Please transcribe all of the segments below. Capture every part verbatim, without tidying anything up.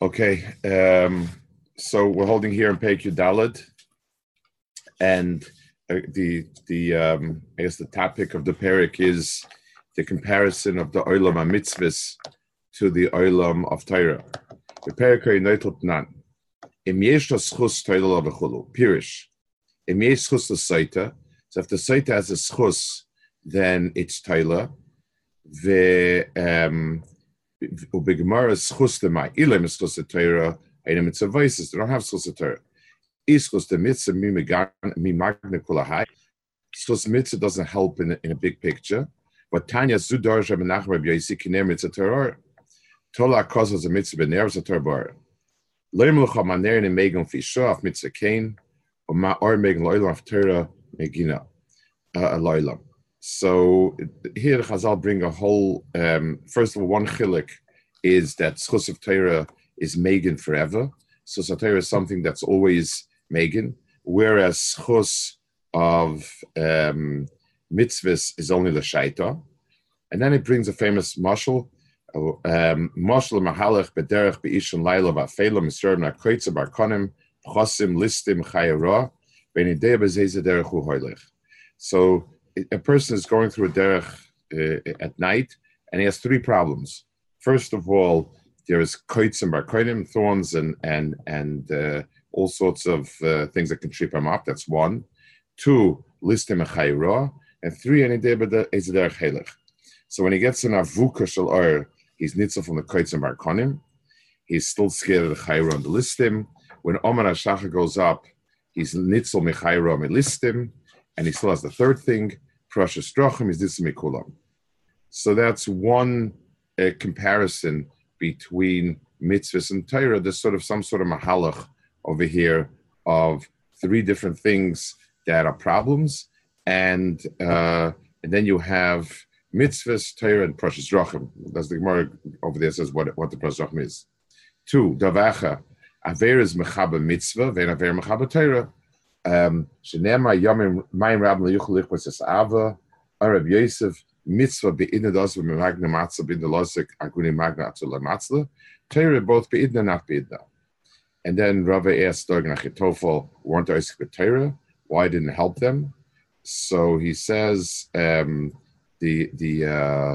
Okay, um, so we're holding here in Perek Yud Daled, and uh, the the um, I guess the topic of the Perek is the comparison of the Olam HaMitzvahs to the Olam of Torah. The Perek Yonotot Nan. Im yesh schus Torah v'chulu. Pirish. Im yesh schus l'saita. So if the saita has a schus, then it's Torah. Ve um. Ubigmara schus the mai. Ilem schus the Torah. Einem mitzvah voices. They don't have schus the Torah. Ischus the mitzvah mi megan mi magna kulahai. Schus mitzvah doesn't help in in a big picture. But Tanya Zudar Shemenach Rabbi Yosi Kiner mitzvah Torah. Tola causes a mitzvah bener a Torah. Leim lecha maner in megan fisha of mitzvah kain. Or ma or megan loylam of Torah megina a loylam. So here the Chazal bring a whole. Um, first of all, one chilik is that schus of Torah is megan forever. So Torah is something that's always megan, whereas schus of um, mitzvahs is only the shaita. And then it brings a famous mashal, um, mashal mahalach bederech beishon laila va'feilam misrav na'kreitza barkonim chosim listim chayara b'nidei b'zeiza derech hu hoylech. So a person is going through a derech uh, at night, and he has three problems. First of all, there is koitzim barkonim, thorns and and and uh, all sorts of uh, things that can trip him up. That's one. Two, listim chayara, and three, anidei b'zeiza derech helech. So when he gets in avuka shel or, he's nitzel from the koitzim barkonim. He's still scared of the chayra and the listim. When Omer HaShacha goes up, he's nitzel mechayra melistim, and he still has the third thing, prashas drachim, he's nitzel mekulam. So that's one uh, comparison between mitzvahs and Torah. There's sort of some sort of mahalach over here of three different things that are problems, and uh, and then you have mitzvahs, Torah, and prashas drachim. That's the Gemara over there says what, what the prashas drachim is. Two, davacha, aver is mechaba mitzvah, vein aver mechaba Torah. Shenema yamim mayim rabim leyuchel lichbas es ava, Arab Yosef, mitzvah be'idna das v'magna matzah b'idna losik aguni magna atzula matzah. Torah both be'idna, not be'idna. And then Rava asked Dog and Achitofel, weren't Isaac with Torah? Why didn't it help them? So he says, um, The the uh,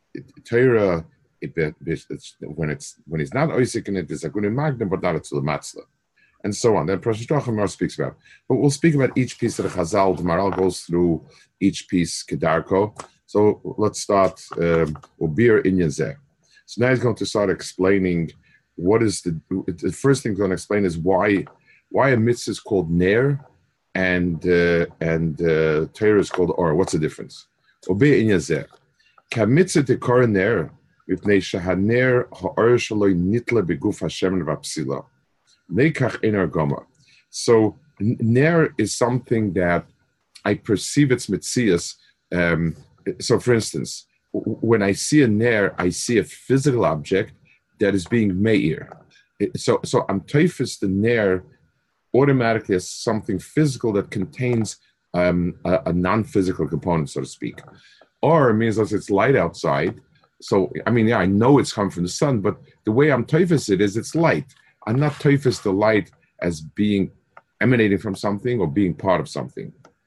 Torah it, it, it's, when it's when he's not Isaac in it, it's a good magnum, but not a tzulamatzla, and so on. Then Prashas Drachim speaks about, but we'll speak about each piece of the Chazal. The Maral goes through each piece kedarko. So let's start. Ubir inyan zeh. So now he's going to start explaining what is the the first thing he's going to explain is why why a mitzvah is called ner and uh, and uh, Torah is called or. What's the difference? Obey in yazer. Kamitzah te koroner mipnei shahaner ha'or shaloi nitla beguf Hashem v'apsila. Neikach enar goma. So ner is something that I perceive its mitzias. Um, so, for instance, when I see a ner, I see a physical object that is being meir. So, so I'm teifus the ner automatically as something physical that contains Um, a, a non-physical component, so to speak. Or it means that it's light outside. So, I mean, yeah, I know it's come from the sun, but the way I'm typhus it is it's light. I'm not typhus the light as being emanating from something or being part of something.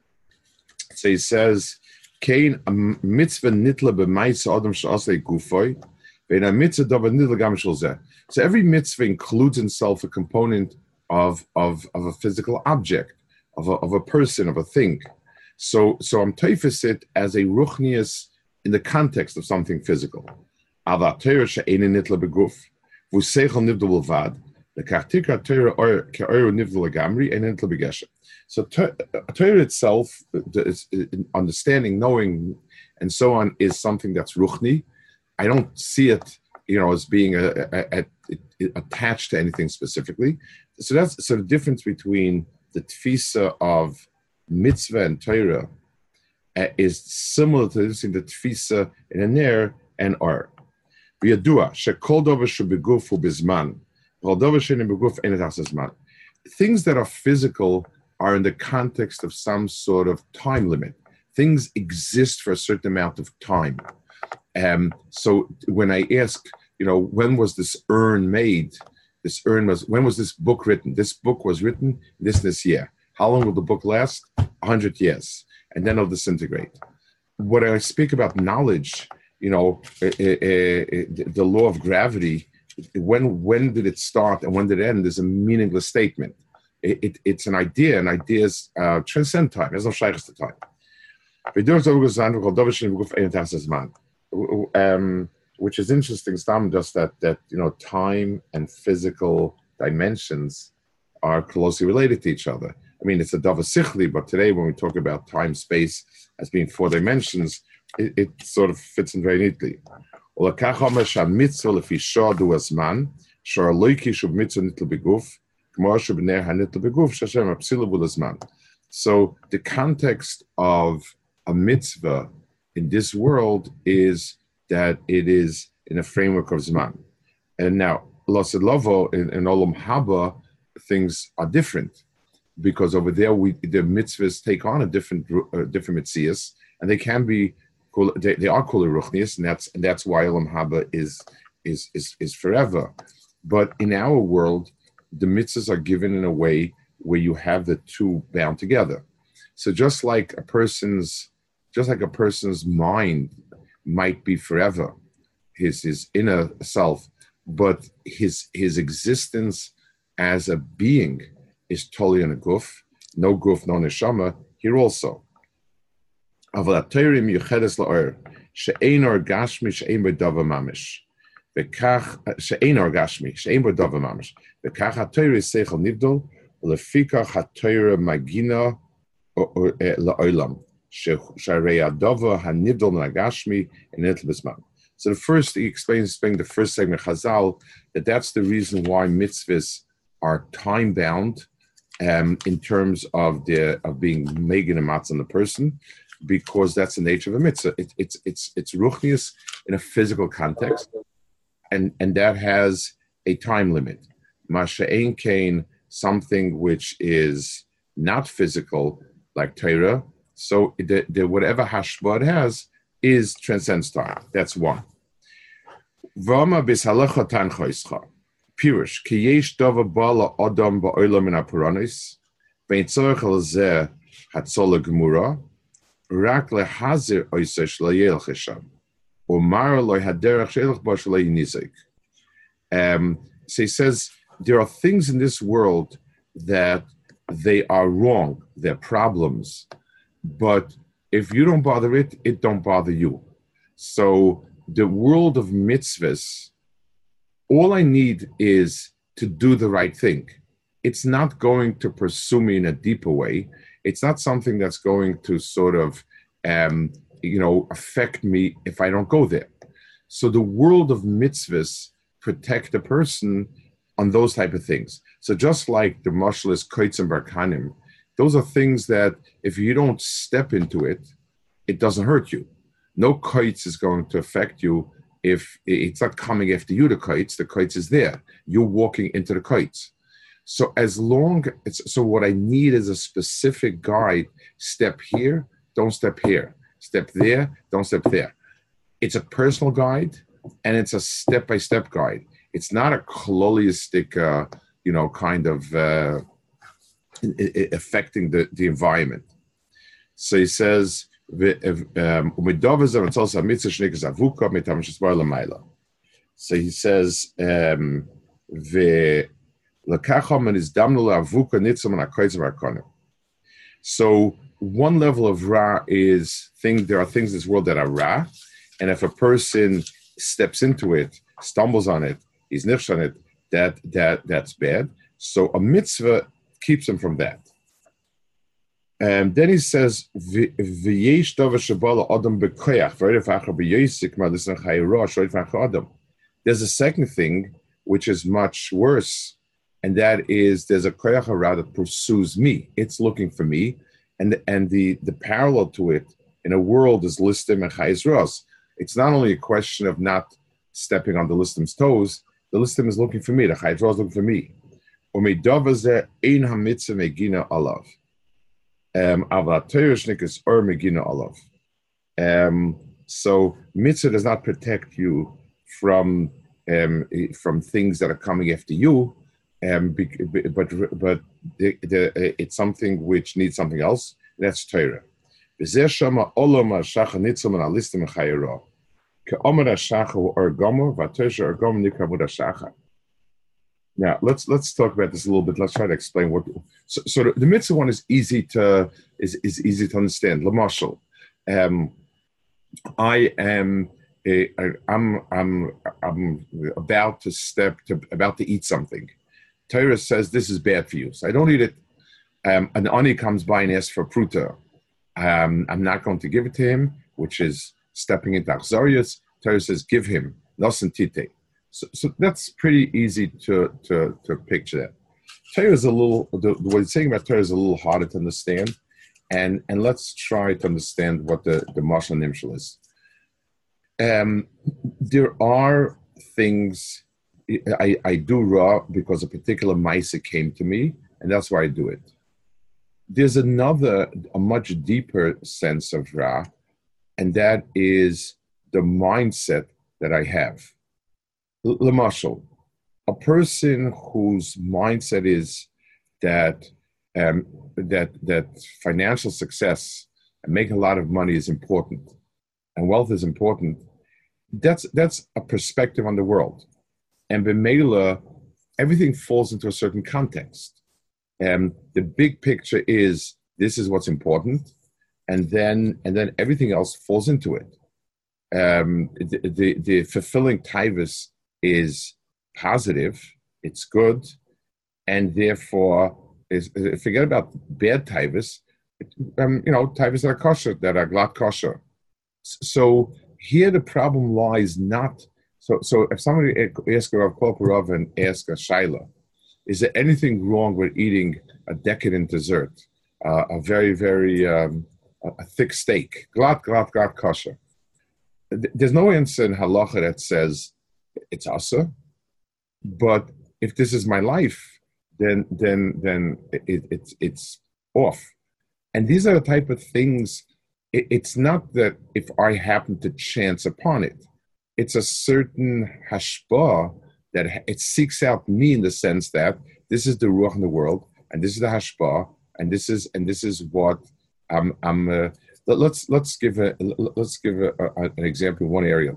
So he says, Kain mitzvah nitla b'maisa adam she'asei gufoy, ve'na mitzvah davar nitla gam shel zeh. So every mitzvah includes in itself a component of, of, of a physical object. Of a, of a person, of a thing. So so I'm teifus it as a ruchnius in the context of something physical. Ava Torah she'einin nitla beguf, v'seichel nivdel ulvad, l'kachtikra Torah or ke'or nivdel legamri, ein nitla begeshem. So Torah itself, understanding, knowing, and so on, is something that's ruchni. I don't see it, you know, as being a, a, a, a, attached to anything specifically. So that's so the difference between the tfisa of mitzvah and Torah uh, is similar to this in the tfisa in a ner and or. V'yadua shekol dover shebeguf hu bizman, kol dover she'ein beguf ein etas zman. Things that are physical are in the context of some sort of time limit. Things exist for a certain amount of time. Um, so when I ask, you know, when was this urn made? This urn was, when was this book written? This book was written this this year. How long will the book last? A hundred years. And then it'll disintegrate. When I speak about knowledge, you know, uh, uh, uh, the law of gravity, when when did it start and when did it end is a meaningless statement. It, it, it's an idea, and ideas uh, transcend time. There's no shaykhs to time. Um, which is interesting, Stam, just that, that, you know, time and physical dimensions are closely related to each other. I mean, it's a dava sichli, but today when we talk about time, space as being four dimensions, it, it sort of fits in very neatly. So the context of a mitzvah in this world is that it is in a framework of Zman. And now, Lasid Lovo, in, in Olam Haba, things are different, because over there we the mitzvahs take on a different uh, different mitzvahs, and they can be they, they are kula ruchnius, and that's and that's why Olam Haba is is is is forever. But in our world, the mitzvahs are given in a way where you have the two bound together. So just like a person's just like a person's mind might be forever, his his inner self, but his his existence as a being is totally in a guf, no guf, no neshama. Here also, avalatorim yuchedes laor she'ein orgashmi she'ein b'dava mamish, v'kach she'ein orgashmi she'ein b'dava mamish, v'kach hatoyre seichel nivdol lefikach hatoyre magina la'olam. So the first, he explains, explaining the first segment, Chazal, that that's the reason why mitzvahs are time-bound um, in terms of the of being megan and matz on the person, because that's the nature of a mitzvah. It, it's it's it's ruchnius in a physical context, and, and that has a time limit. Masha'ein kain, something which is not physical, like Torah. So the, the whatever hashba it has is transcends time. That's one. V'ama b'shalacha tanchoischa. Pirush ki yesh dava bala adam ba'olam min ha'puranis vein tzorech al zeh hatzola gemura rak lehazir oisesh layel chesham umar loy haderach shelach ba shalei nizik. Um, so he says there are things in this world that they are wrong. They're problems. But if you don't bother it, it don't bother you. So the world of mitzvahs, all I need is to do the right thing. It's not going to pursue me in a deeper way. It's not something that's going to sort of, um, you know, affect me if I don't go there. So the world of mitzvahs protect the person on those type of things. So just like the mashal is koitz and barkanim, those are things that if you don't step into it, it doesn't hurt you. No kites is going to affect you if it's not coming after you, the kites, the kites is there. You're walking into the kites. So as long, it's, so what I need is a specific guide. Step here, don't step here. Step there, don't step there. It's a personal guide, and it's a step-by-step guide. It's not a kololiistic, uh, you know, kind of, uh, affecting the, the environment. So he says, so he says, um, so one level of ra is thing. There are things in this world that are ra, and if a person steps into it, stumbles on it, he's nifsh on it, that that that's bad. So a mitzvah keeps him from that. And then he says, there's a second thing which is much worse, and that is there's a koyach hara that pursues me. It's looking for me, and and the, the parallel to it in a world is listim and chayis ros. It's not only a question of not stepping on the listim's toes. The listim is looking for me. The chayis ros is looking for me. Um, um, so mitzvah does not protect you from um, from things that are coming after you. um, but but the, the, it's something which needs something else. That's Torah. Now let's let's talk about this a little bit. Let's try to explain what. So, so the, the mitzvah one is easy to is, is easy to understand. Lamashal, um, I am a, I, I'm I'm I'm about to step to about to eat something. Torah says this is bad for you, so I don't eat it. Um, an ani comes by and asks for pruta. Um, I'm not going to give it to him, which is stepping into achzarius. Torah says give him nosen tite. So, so that's pretty easy to to to picture that. Torah is a little the, what it's saying about Torah is a little harder to understand, and and let's try to understand what the the mashal nimshal is. Um, there are things I, I do raw because a particular ma'isa came to me, and that's why I do it. There's another, a much deeper sense of ra, and that is the mindset that I have. L'mashal, a person whose mindset is that um, that that financial success and making a lot of money is important, and wealth is important. That's that's a perspective on the world. And b'meila, everything falls into a certain context. Um, the big picture is this is what's important, and then and then everything else falls into it. Um, the, the the fulfilling taivas is positive, it's good, and therefore is forget about bad taivas. Um, you know, taivas that are kosher, that are glad kosher. So here the problem lies not. So, so if somebody asks a Rav Kolparov and asks a Shaila, is there anything wrong with eating a decadent dessert, uh, a very, very um, a, a thick steak, glad, glad, glad kosher? There's no answer in halacha that says it's asa, but if this is my life, then then then it, it's it's off. And these are the type of things. It, it's not that if I happen to chance upon it. It's a certain hashpah that it seeks out me in the sense that this is the ruach in the world, and this is the hashpah, and this is and this is what I'm. I'm uh, let's let's give a let's give a, a, an example in one area.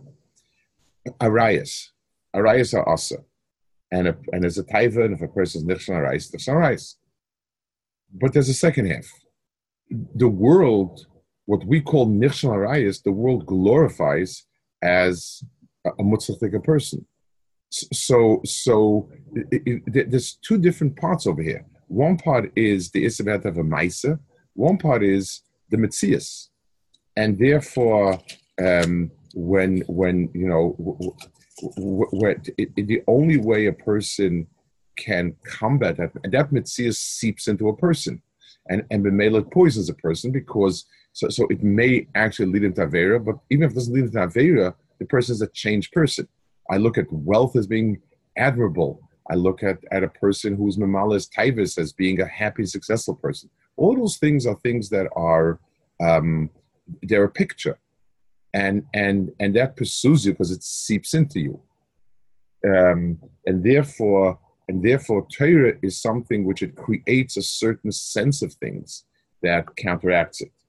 Arayas, arayas are asa, and a, and there's a taiva, and if a person is nichshon arayas, there's arayas. But there's a second half. The world, what we call nichshon arayas, the world glorifies as a mutzlachika person. So, so it, it, there's two different parts over here. One part is the isabet of a maisa. One part is the mitzias, and therefore, um, when when you know, w- w- w- it, it, the only way a person can combat that, and that mitzias seeps into a person, and and b'meila poisons a person because. So, so it may actually lead into Avera, but even if it doesn't lead into Avera, the person is a changed person. I look at wealth as being admirable. I look at, at a person whose mamala is taivas as being a happy, successful person. All those things are things that are, um, they're a picture. And and and that pursues you because it seeps into you. Um, and therefore, and therefore, Torah is something which it creates a certain sense of things that counteracts it.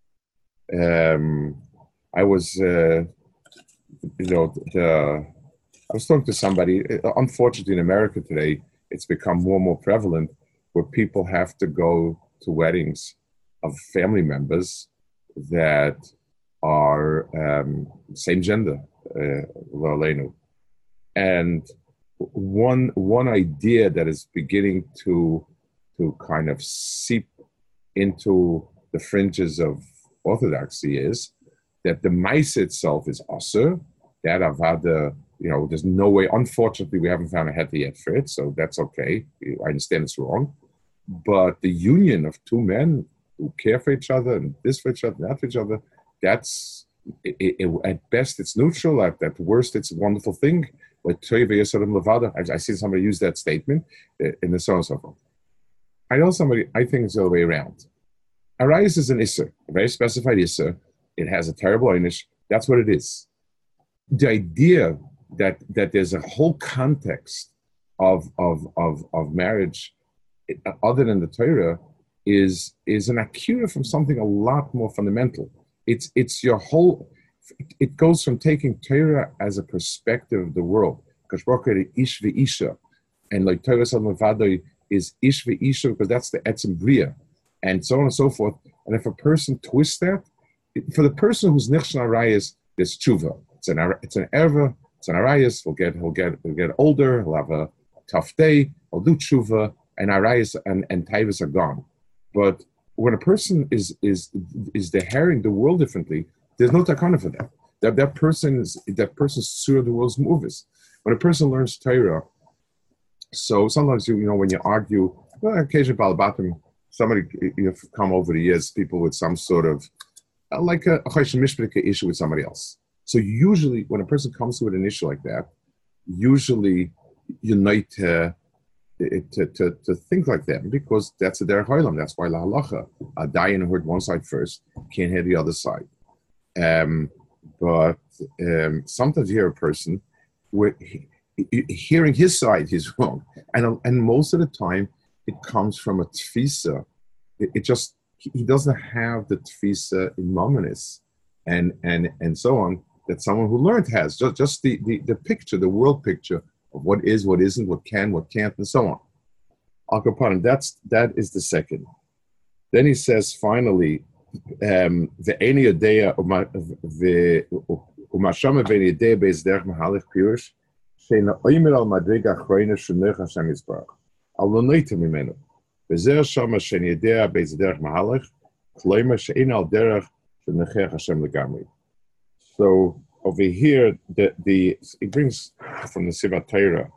Um, I was, uh, you know, the, I was talking to somebody. Unfortunately, in America today, it's become more and more prevalent where people have to go to weddings of family members that are um, same gender, uh, and one one idea that is beginning to to kind of seep into the fringes of orthodoxy is that the mice itself is also that avada, you know, there's no way, unfortunately, we haven't found a heter yet for it, so that's okay. I understand it's wrong. But the union of two men who care for each other and this for each other, that for each other, that's, it, it, at best, it's neutral. At, at worst, it's a wonderful thing. But I, I see somebody use that statement in the so and so forth. I know somebody, I think it's the other way around. Arayas is an isser, a very specified isser. It has a terrible einish. That's what it is. The idea that that there's a whole context of of of of marriage, other than the Torah, is is an akira from something a lot more fundamental. It's it's your whole. It goes from taking Torah as a perspective of the world. Because ish v'isha, and like Torah Sadmavadoi is ish v'isha because that's the etzem bria, and so on and so forth. And if a person twists that, for the person who's nichshon arayis, there's tshuva. It's an it's an erva. It's an arayis. He'll get he'll get he'll get older. He'll have a tough day. He'll do tshuva, and arayis and and taivas are gone. But when a person is is is deherring the world differently, there's no takana for that. That that person is that person's surah the world's movies. When a person learns Torah, so sometimes you you know when you argue, well, occasionally balabatim, somebody you've come over the years, people with some sort of uh, like a, a chayshim mishpika issue with somebody else. So usually when a person comes with an issue like that, usually you need to to, to, to think like that because that's a derech olam. That's why la halacha, a dayan heard one side first, can't hear the other side. Um, but um, sometimes you hear a person with hearing his side, he's wrong, and and most of the time it comes from a tfisa. It, it just he doesn't have the tfisa in mominus, and and and so on that someone who learned has. Just just the, the the picture, the world picture of what is, what isn't, what can, what can't, and so on. Akapan, that's that is the second. Then he says finally, um, the eni adea the umashama v'eni adea beis derech mahalach pirush sheina oimer al madriga achroina shunech Hashem Yisbarach al lonoita mimenu v'zer shama sheini adea beis derech mahalach kloimer sheina al derech shunech Hashem legamri. So over here, the the it brings from the Sivat Torah.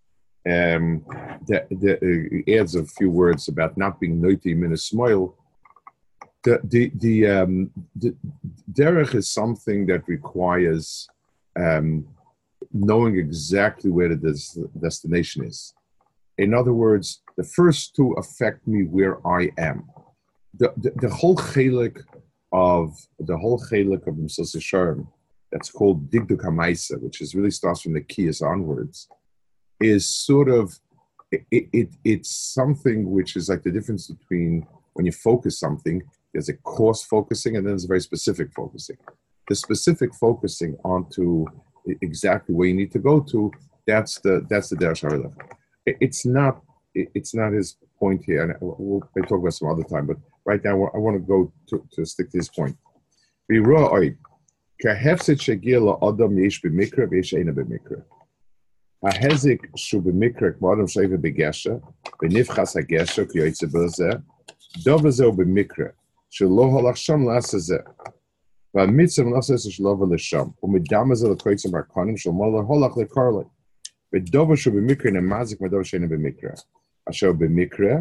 Um, the, the uh, adds a few words about not being noiti min ismoil. The the the um the derech is something that requires um knowing exactly where the des- destination is. In other words, the first two affect me where I am. The the, the whole chelik of the whole chelik of Mesilas Yesharim, that's called Digduk HaMaisa, which is really starts from the Kiyas onwards, is sort of, it, it it's something which is like the difference between when you focus something, there's a coarse focusing and then there's a very specific focusing. The specific focusing onto exactly where you need to go to, that's the that's the Derech HaHolach. It, it's not it, it's not his point here, and we'll talk about some other time, but right now I want to go to, to stick to this point. כהפסד שהגיע לאדם יש במקרה ויש אינה במקרה. ההזק שהוא במקרה כמו אדם שאיבה בגשר, ונבחס הגשר כי יוצא בזה, דובר זהו במקרה, שלא הולך שם לעשה זה. והמצב לעשה זה שלא הולך לשם, ומדם הזה לקויצם ברקונים של מה לא הולך לקורלי. ודובר שהוא במקרה נמזק מדובר שאינה במקרה. אשר במקרה,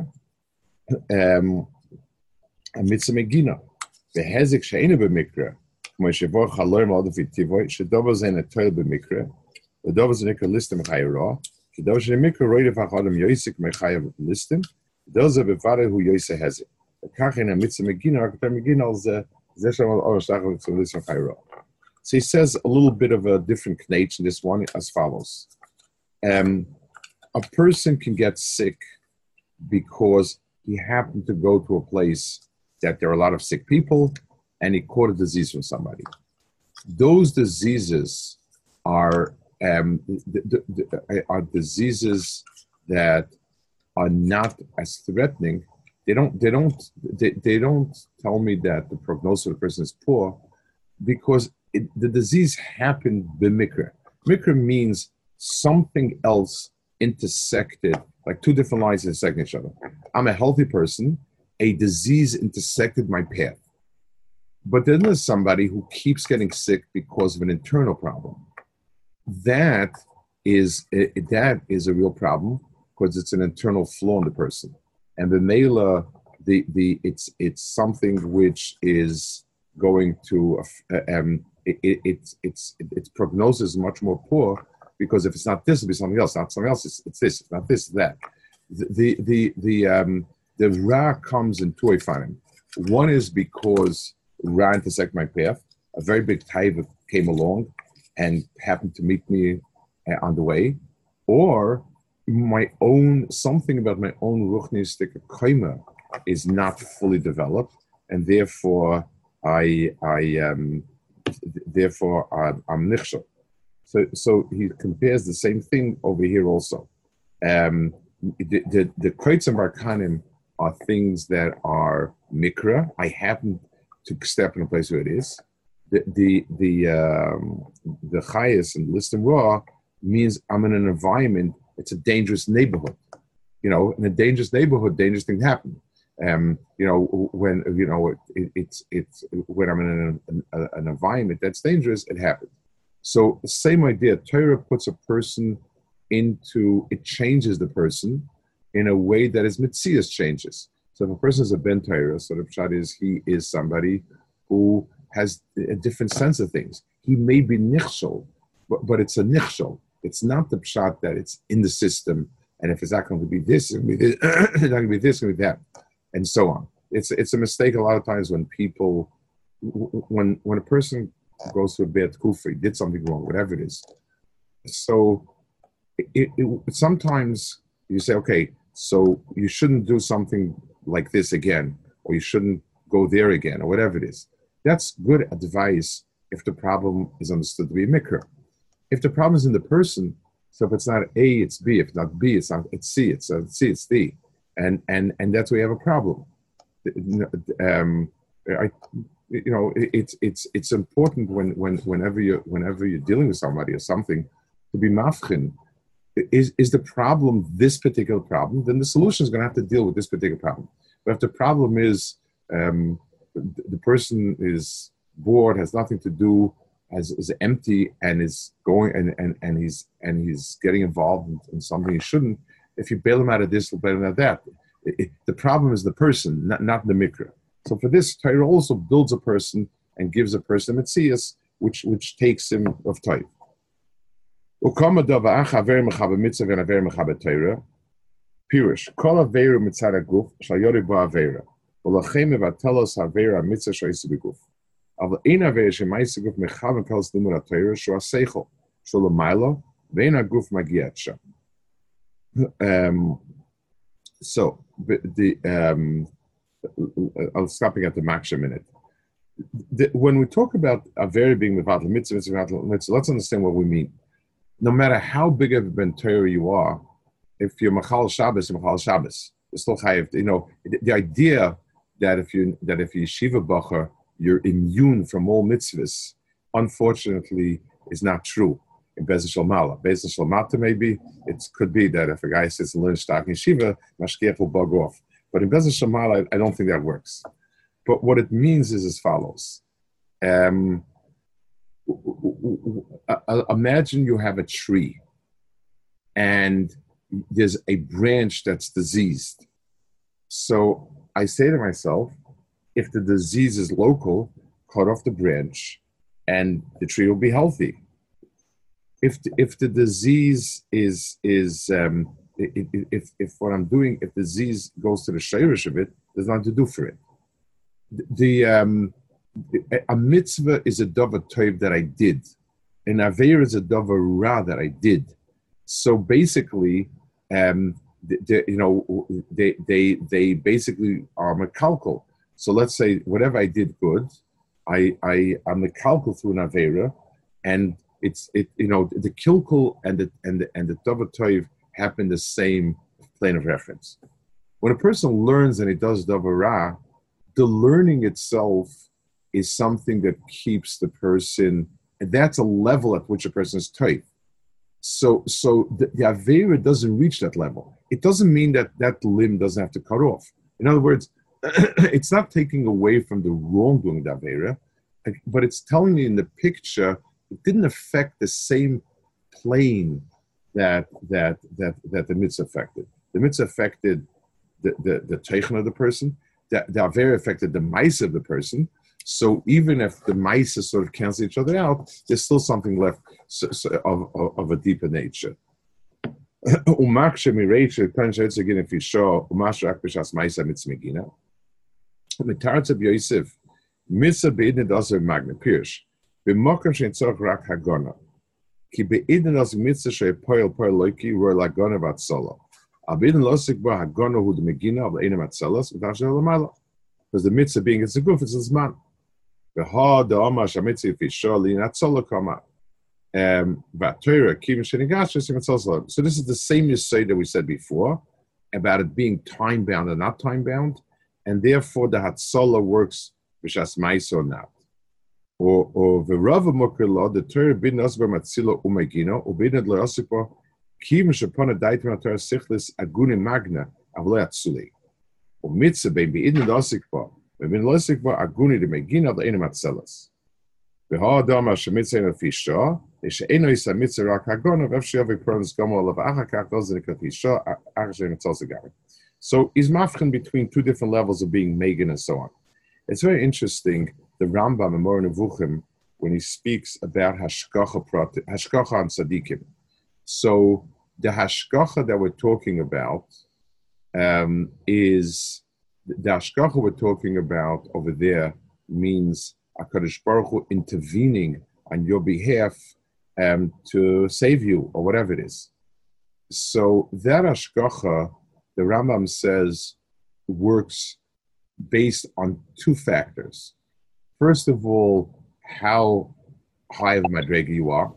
המצב מגינה. והזק שאינה במקרה, כמו שבו חלום מאוד ופיטיבוי, שדובר זה נטויל במקרה, ודובר זה נקרא ליסטם חיירו, שדובר שבמקרה רואי לפח אדם יויסק מחייב ליסטם, ודובר זה בוודאי הוא יויסה הזק. וכך אין המצווה מגינה, רק אתה מגינה על זה, זה שם על אור שחר וצריך ליסטם חיירו. So he says a little bit of a different knach in this one as follows. Um, a person can get sick because he happened to go to a place that there are a lot of sick people, and he caught a disease from somebody. Those diseases are um, the, the, the, are diseases that are not as threatening. They don't. They don't. They, they don't tell me that the prognosis of the person is poor, because it, the disease happened b'mikra. Mikra means something else intersected, like two different lines intersecting each other. I'm a healthy person. A disease intersected my path. But then there's somebody who keeps getting sick because of an internal problem. That is that is a real problem because it's an internal flaw in the person. And the Mela, the the it's it's something which is going to uh, um it, it, it's it's its prognosis is much more poor because if it's not this, it'll be something else. Not something else. It's, it's this. It's not this. It's that. The the the the um the Ra comes in two efanim. One is because Ra intersect my path. A very big taiva came along and happened to meet me uh, on the way, or my own, something about my own ruchnistic kaima is not fully developed, and therefore I, I, um, therefore I'm, I'm nichshel. So, so he compares the same thing over here also. Um, the the, the koitzim barkanim are things that are mikra. I happen to step in a place where it is. The the the um, the chayas and listim raw means I'm in an environment. It's a dangerous neighborhood. You know, in a dangerous neighborhood, dangerous things happen. Um, you know, when you know it, it's it's when I'm in an, an, an environment that's dangerous, it happens. So same idea. Torah puts a person into, it changes the person in a way that his mitzias changes. So if a person is a ben Torah, so the pshat is he is somebody who has a different sense of things. He may be nichshol, but, but it's a nichshol. It's not the pshat that it's in the system, and if it's not going to be this, it's going to be this, it's not going to be this, it's going to be that, and so on. It's it's a mistake a lot of times when people, when when a person goes to a bad kufa, did something wrong, whatever it is. So it, it, sometimes you say, okay, so you shouldn't do something like this again, or you shouldn't go there again, or whatever it is. That's good advice if the problem is understood to be mikra. If the problem is in the person, so if it's not A, it's B. If it's not B, it's not it's C. It's uh, C, it's D, and and and that's where you have a problem. Um, I, you know, it's it's it's important when when whenever you whenever you're dealing with somebody or something to be mafchin. Is is the problem this particular problem? Then the solution is going to have to deal with this particular problem. But if the problem is um, the, the person is bored, has nothing to do, has, is empty, and is going and, and, and he's and he's getting involved in, in something he shouldn't. If you bail him out of this, you'll bail him out of that. It, it, the problem is the person, not not the mikra. So for this, Torah also builds a person and gives a person metzias, which which takes him of type. Ukama dava acha aver mechabe mitzvah and aver mechabe Torah. Pirush kol averu mitzad haguf shal yori bo avera ulachem mevatelos avera mitzvah shoyse beguf. Aval ein avera shemaise guf mechabe pelos limud haTorah shu haseichel shu l'maylo ve'ein haguf magiat sham. Um. So the um, I'm stopping at the max a minute. The, when we talk about avera being mevatel mitzvah, mitzvah, let's understand what we mean. No matter how big of a ben Torah you are, if you're Machal Shabbos, you're Machal Shabbos. You're still chayiv. You know, the, the idea that if you that if you're yeshiva bacher, you're immune from all mitzvahs, unfortunately, is not true. In Beis Shalmala, Beis Shalmata maybe it could be that if a guy sits in Lernstock in yeshiva, mashkiach will bug off. But in Beis Shalmala, I don't think that works. But what it means is as follows. Um, Imagine you have a tree and there's a branch that's diseased. So I say to myself, if the disease is local, cut off the branch and the tree will be healthy. If the, if the disease is, is um, if, if, if what I'm doing, if the disease goes to the shayrish of it, there's nothing to do for it. The, um, a mitzvah is a davar tov that I did. An aveira is a davar ra that I did. So basically, um, they, they, you know, they they they basically are mekalkal. So let's say whatever I did good, I I am mekalkal through an aveira, and it's it you know the kilkul and the and the and the davar tov happen the same plane of reference. When a person learns and he does davar ra, the learning itself is something that keeps the person, and that's a level at which a person is tight. So, so the, the Aveira doesn't reach that level. It doesn't mean that that limb doesn't have to cut off. In other words, it's not taking away from the wrongdoing of the Aveira, but it's telling me in the picture, it didn't affect the same plane that that that that the mitzvah affected. The mitzvah affected the the, the teichen of the person. The, the Aveira affected the mice of the person. So even if the mice sort of cancel each other out, there's still something left so, so, of, of, of a deeper nature. Umak shemireich penshaytz again if you show umashrak b'shas ma'isa mitzmegina. Mitartz of Yosef mitzvah beidin dozer magna pirsh b'mokem she'entzorach rak hagona Ki be'idin as mitzvah she poil poil loiki were like gonna about solo. Abidin losik ba hagona hu de megina of the enem at solos without lamala. Because the mitzvah being it's a goof, it's a zman. The ha the amash mitzvah if it's surely not solo come out. Um, so this is the same yesod that we said before about it being time bound and not time bound, and therefore the hatzola works b'shas ma'isa or not. Or or the Rav Mokelo the Torah bin nasber matzila umegino ubinad le'asipo kim shepona daitim atar sichlis agunim magna avle atzuli. Or mitzvah bein beidin le'asikpo bein le'asikpo aguni de megina of the enem atzelas. The ha adam asher mitzvah nefisha. Eno is a mitzvah rak hagon of Efshiavik Pron's Gomol of Achakach Dozinik Isha Achshem Tzolzagari. So is mafchen between two different levels of being Megan and so on. It's very interesting. The Rambam in Moreh Nevuchim, when he speaks about hashgacha prat, hashgacha and tzaddikim. So the hashgacha that we're talking about um, is the hashgacha we're talking about over there means HaKadosh Baruch Hu intervening on your behalf. Um, to save you, or whatever it is. So that hashgacha, the Rambam says, works based on two factors. First of all, how high of a madrega you are,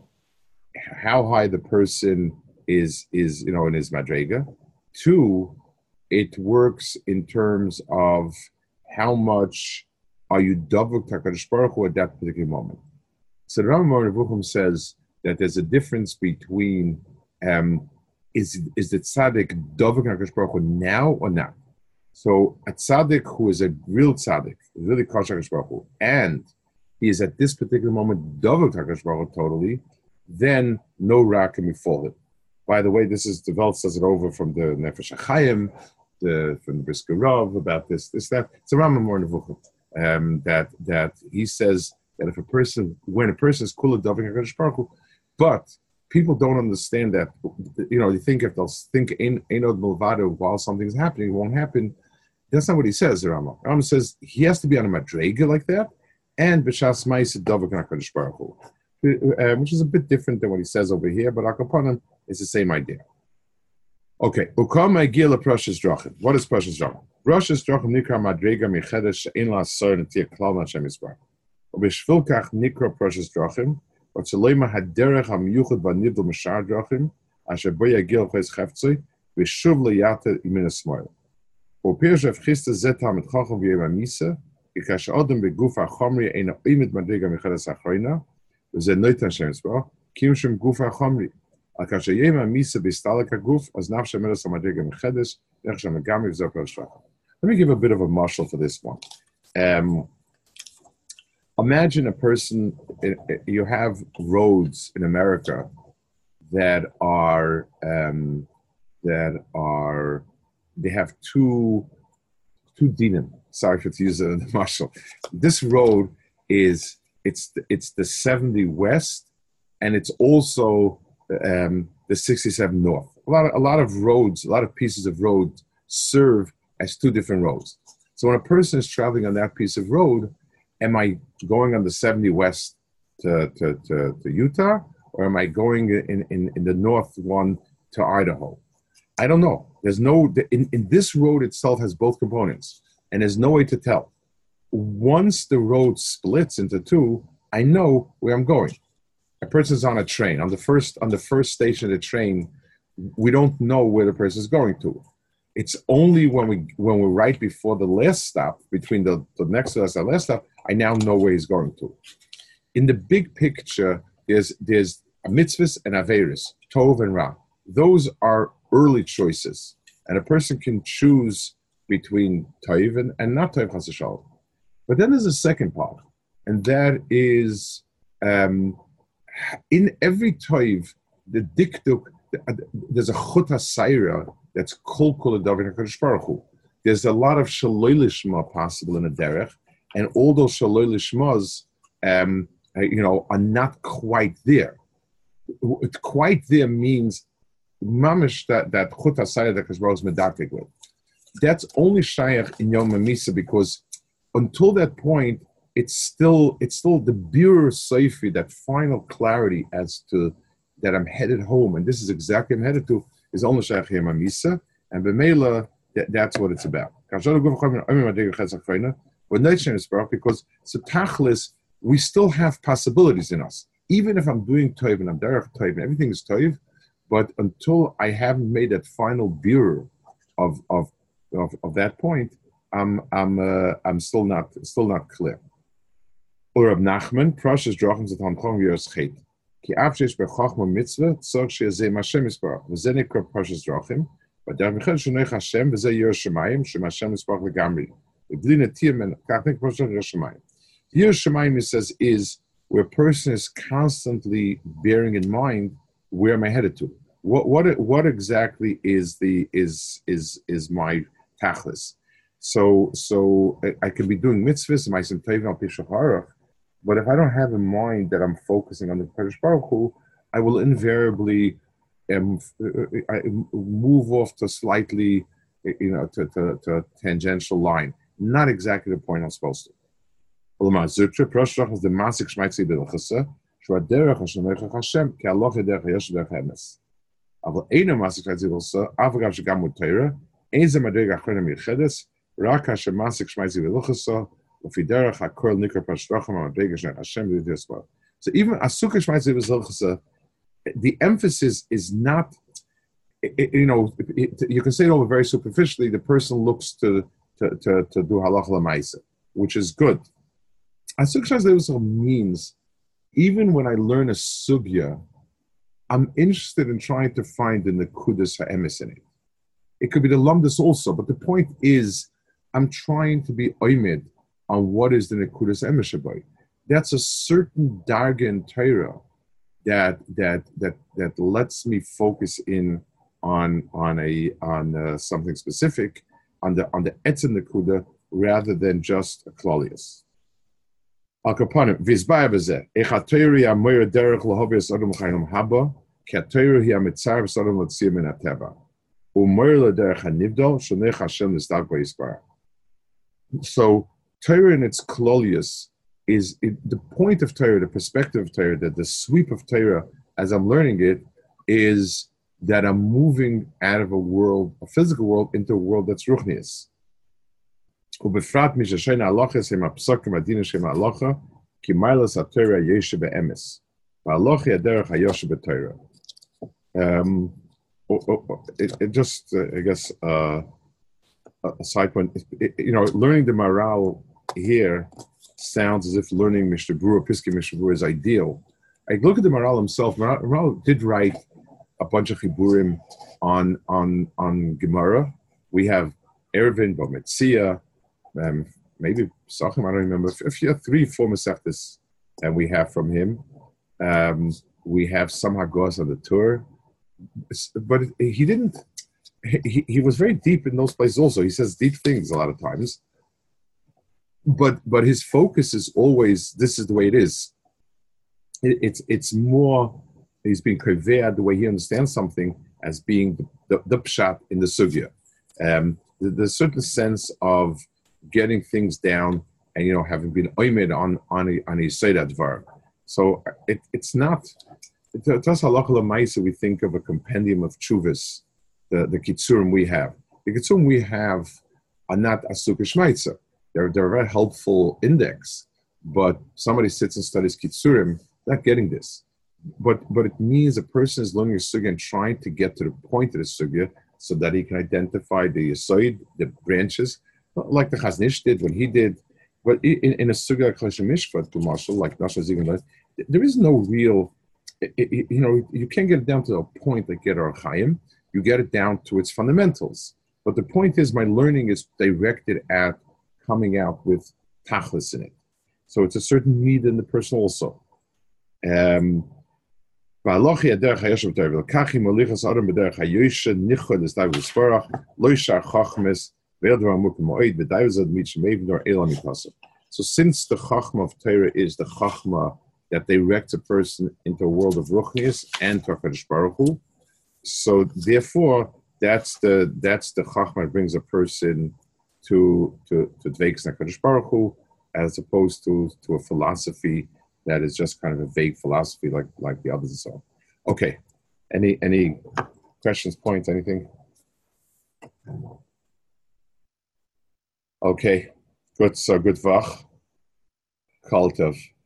how high the person is, is you know, in his madrega. Two, it works in terms of how much are you davuk HaKadosh Baruch Hu at that particular moment. So the Rambam Moreh Nevuchim says that there's a difference between um, is is the tzaddik dovek HaKadosh Baruch Hu now or not? So a tzaddik who is a real tzaddik, really kosher HaKadosh Baruch Hu, and he is at this particular moment dovek HaKadosh Baruch Hu totally, then no ra can be folded. By the way, this is the Welt says it over from the Nefesh HaChaim, the from the Brisker Rav about this, this, that. It's a Rambam Moreh Nevuchim um, that that he says that if a person, when a person is kula dovek HaKadosh Baruch Hu, but people don't understand that, you know, they think if they'll think Einod Milvado while something's happening, it won't happen. That's not what he says, the Rambam. Rambam says he has to be on a madrega like that, and b'shas ma'aseh dovek HaKadosh Baruch Hu, uh, which is a bit different than what he says over here, but Akapanim is the same idea. Okay, ukam ma'agil l'prashas drachim. What is prashas drachim? Prashas drachim nikra madrega michedesh she'en la'asar netia klal na'Hashem yisbarach. Ub'shvil kach nikra prashas drachim. But Shalema had derech hamiyuchad b'nivdol mishar drachim asher bo yagil ches cheftzoi v'shuv liyata imin esmoil. U'pir shev chista zet hamid chacham v'yem amisa ikash odem beguf ha'chomri ein ha'imid madriga michedes ha'chroina v'zeh noit Hashem yisbarach kim shem guf ha'chomri akash ha'yem amisa b'istalek ha'guf az nafshe meres ha'madriga michedes nech shem ha'gami v'zeh ha'prosh drachim. Let me give a bit of a marshal for this one. Um, Imagine a person, you have roads in America that are, um, that are, they have two, two dinim. Sorry for to use the marshal. This road is, it's, it's the seventy west, and it's also um, the sixty-seven north. A lot, of, a lot of roads, a lot of pieces of road serve as two different roads. So when a person is traveling on that piece of road, am I going on the seventy west to, to, to, to Utah, or am I going in, in, in the north one to Idaho? I don't know. There's no, in, in this road itself has both components, and there's no way to tell. Once the road splits into two, I know where I'm going. A person's on a train. On the first, on the first station of the train, we don't know where the person is going to. It's only when we when we're right before the last stop, between the, the next to us and the last stop, I now know where he's going to. In the big picture, there's there's a mitzvahs and averis, tov and ra. Those are early choices, and a person can choose between tov and, and not tov chas v'shalom. But then there's a second part, and that is um, in every tov, the dikduk, there's a chut hasaira that's kol kol adavin HaKadosh Baruch Hu. There's a lot of shaloi lishma possible in a derech, and all those shaloi lishmas, um, you know, are not quite there. Quite there means mamish that that chut hasaira that HaKadosh Baruch Hu is medaktik with. That's only shayach in Yom HaMisa, because until that point, it's still it's still the biur seifi, that final clarity as to that I'm headed home, and this is exactly I'm headed to, is only Shaykh Misa, and B'meila, that, that's what it's about. Because so tachlis, we still have possibilities in us. Even if I'm doing toiv and I'm derech toiv and everything is toiv, but until I haven't made that final bureau of of of, of that point, I'm I'm uh, I'm still not still not clear. Or Rab Nachman, precious drachim zet hamchom yoschet. Ki afshesh bechachma mitzvah tzog she'ezeh Hashem yisparach. V'zeh nikra precious drachim. But der michel shonech Hashem v'zeh yer shemayim shem Hashem yisparach v'gamri. V'bli netir men kachnik precious yer shemayim. Yer shemayim, it says, is where a person is constantly bearing in mind where am I headed to. What what what exactly is the is is is my tachlis? So so I, I can be doing mitzvahs, ma'asim tovim al pi shaharach. But if I don't have in mind that I'm focusing on the Kadosh Baruch Hu, I will invariably um, I move off to slightly, you know, to, to, to a tangential line. Not exactly the point I'm supposed to. The masik shmaitzi b'ilchasa shua derech hashem Hashem ki aloch derech hayosh derech haemes. Aval eino masik shmaitzi b'ilchasa avagav shegam utayra eze madrega achrona mirchedes rak hashem masik shmaitzi b'ilchasa. So even Asukah Shmaitzi B'Zilchasa, the emphasis is not, you know, you can say it over very superficially. The person looks to to to, to do halacha l'maisa, which is good. Asukah Shmaitzi B'Zilchasa means even when I learn a sugya, I'm interested in trying to find the nekudas ha'emes in it. It could be the lamdas also, but the point is, I'm trying to be oimid on what is the nekudas emes. That's a certain darga in Torah that that that that lets me focus in on on a on uh, something specific, on the on the etzem nekuda rather than just a klalius. Al kapanim vizbaya bezeh echatayri amoyer derech lahovias adam chayim haba katayri hi amitzar v'sadam l'tziyah min hateva umoyer lederech hanivdol shonech Hashem l'sdag b'yispar. So Torah in its klolius is it, the point of Torah, the perspective of Torah, that the sweep of Torah as I'm learning it is that I'm moving out of a world, a physical world, into a world that's ruchnius. Ubefrat mishashen halachas hem apsakim adina shem halacha ki mailas haTorah yeshe be'emes v'halacha yaderech hayoshe b'Torah. Um, it, it just, uh, I guess. Uh, A side point, you know, learning the Maral here sounds as if learning Mishnah Berurah, Piskei Mishnah Berurah is ideal. I look at the Maral himself. Maral, Maral did write a bunch of chiburim on on on Gemara. We have Eruvin, Bamitzia, um, maybe Sachim. I don't remember. A few, three, four Masechtas, and we have from him. Um, we have some Hagos on the tour, but he didn't. He, he was very deep in those places also. He says deep things a lot of times. But but his focus is always, this is the way it is. It, it's it's more, he's being kaveh the way he understands something as being the, the, the pshat in the sugya. Um, there's a certain sense of getting things down and, you know, having been oimed on on a, on a Seidat Dvar. So it, it's not, to us halacha l'maisa, we think of a compendium of tshuvas, the, the kitzurim we have. The kitzurim we have are not Asukah Shmaitza. They're, they're a very helpful index, but somebody sits and studies kitzurim, not getting this. But but it means a person is learning a sugya and trying to get to the point of the sugya so that he can identify the yisoid, the branches, like the Chazon Ish did when he did. But in, in a sugya like Choshen Mishpat, to Marshall, like Nasha Zigan, there is no real, it, it, you know, you can't get it down to a point like Ger Chaim. You get it down to its fundamentals. But the point is, my learning is directed at coming out with tachlis in it. So it's a certain need in the person also. Um, so since the chachma of Torah is the chachma that directs a person into a world of ruchnius and to HaKadosh Baruch Hu, so therefore that's the that's the chachma that brings a person to to to dveikus HaKadosh Baruch Hu, as opposed to to a philosophy that is just kind of a vague philosophy like like the others and so on. Okay. Any any questions, points, anything? Okay. Good. So good vach. Kol tov.